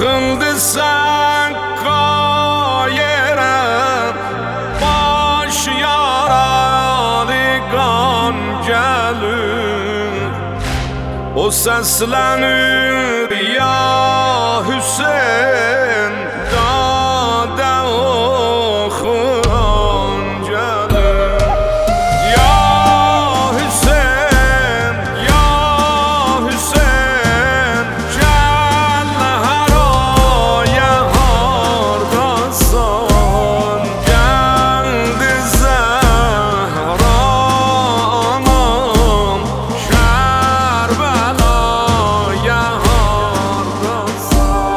Yıkıldı sakka yere, baş yaralı kan gelir. O seslenir ya Hüseyin, dade okuyan gelir. Ya Hüseyin, ya Hüseyin, gel haraya hardasan. Geldi Zehranam, Kerbelaya hardasan.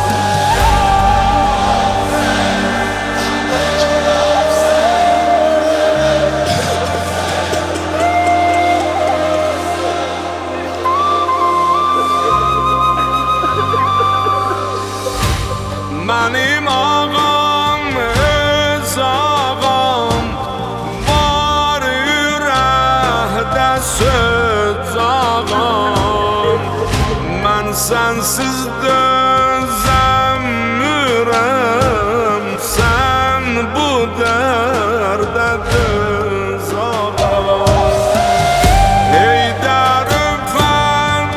Benim ağam öz ağam, var yürekte söz ağam. Ben sensiz dözemiyorum, sen bu derde döz ağam. Ey derüfen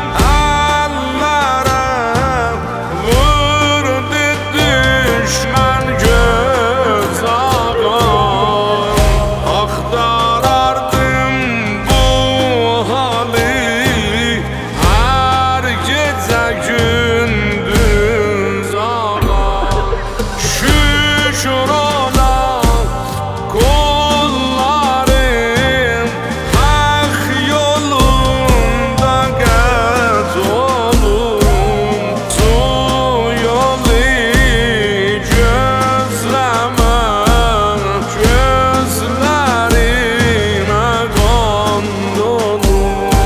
ellere, vurdu düşman göz ağam. Aktarardım bu hali her gece gündüz ağam. Şükür ola kullarım, hak yolunda gez olum. Tu yolu gözleme, gözlerine kan dolu.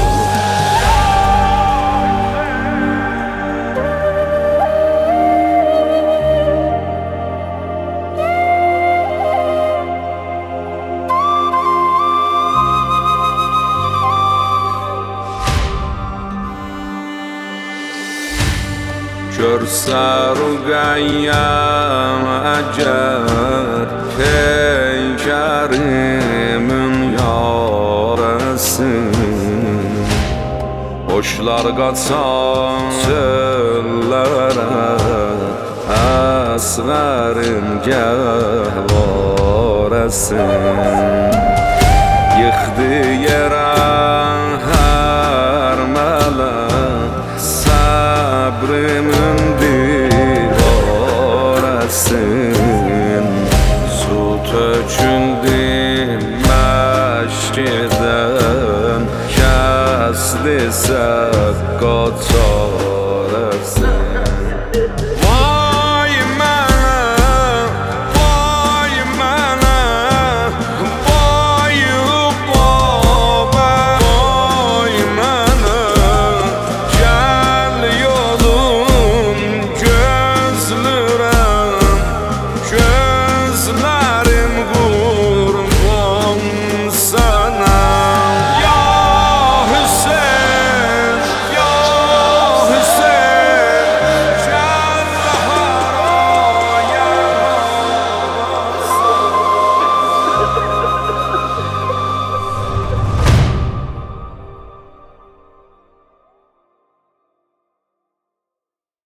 Görse Ruqayyem əgər, peykərimin yarəsin. Boşlar qaçan çöllərə, əsğərim gəhvarəsin. Yıxdı yerə hər mələk, sabrımın divarəsin. Su töküldü məşkidən, kəsdi səqqa çarəsin.